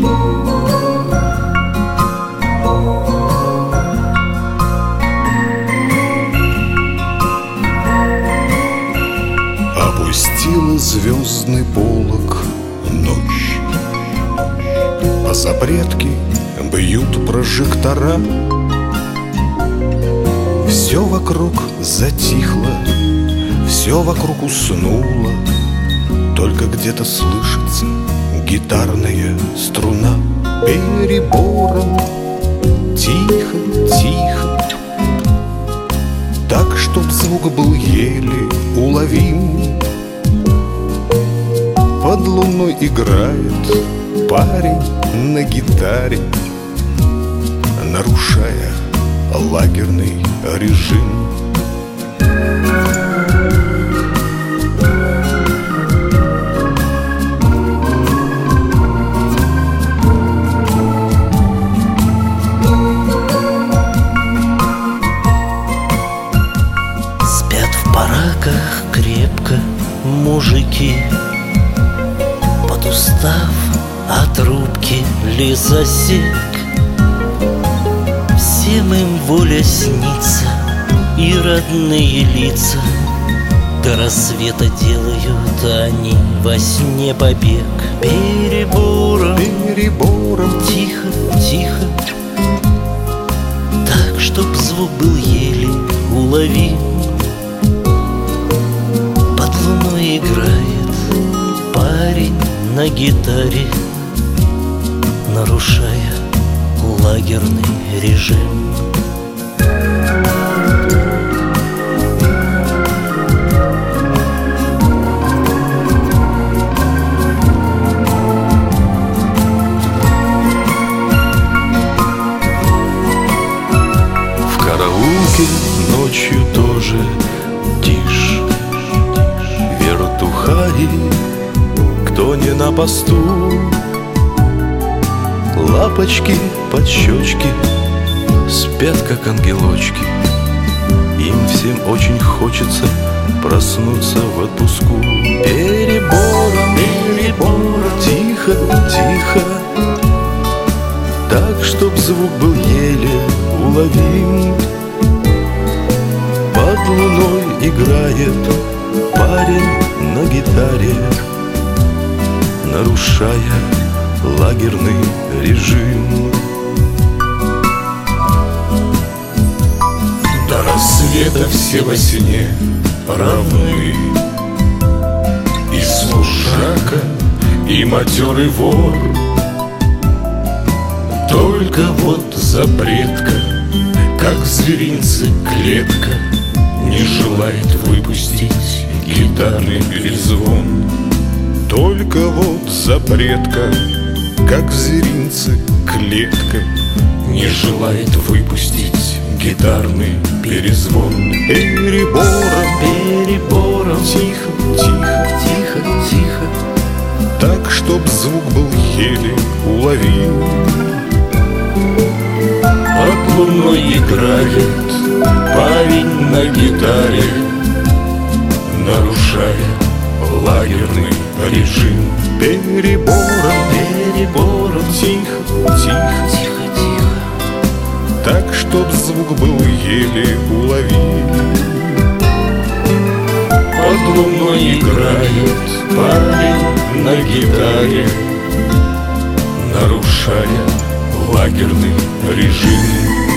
Опустила звездный полог ночь, по запретке бьют прожектора. Все вокруг затихло, все вокруг уснуло, только где-то слышится гитарная струна. Перебором тихо, тихо, так, чтоб звук был еле уловим. Под луной играет парень на гитаре, нарушая лагерный режим. Спят в бараках крепко мужики, подустав от трубки лесосек. Всем им воля снится и родные лица. До рассвета делают они во сне побег. Перебором, Перебором тихо, тихо, так, чтоб звук был еле уловим. Под луной играет парень на гитаре, нарушая лагерный режим. в караулке ночью тоже тишь. Вертухаи, кто не на посту, лапочки под щечки спят, как ангелочки. Им всем очень хочется проснуться в отпуску. Перебором, перебором, тихо, тихо, так, чтоб звук был еле уловим. Под луной играет парень на гитаре, нарушая лагерный режим. До рассвета все во сне равны, и служака, и матерый вор. Только вот запретка, как зверинцы клетка, не желает выпустить гитарный перезвон. Только вот запретка, как зверинцы клетка, не желает выпустить гитарный перезвон. Перебором, перебором, тихо, тихо, тихо, тихо, так, чтоб звук был еле уловим. Под луной играет парень на гитаре, нарушая лагерный режим. Перебором, перебором, тихо, тихо, Тихо, тихо, так, чтоб звук был еле уловим. Под луной играет парень на гитаре, нарушая лагерный режим.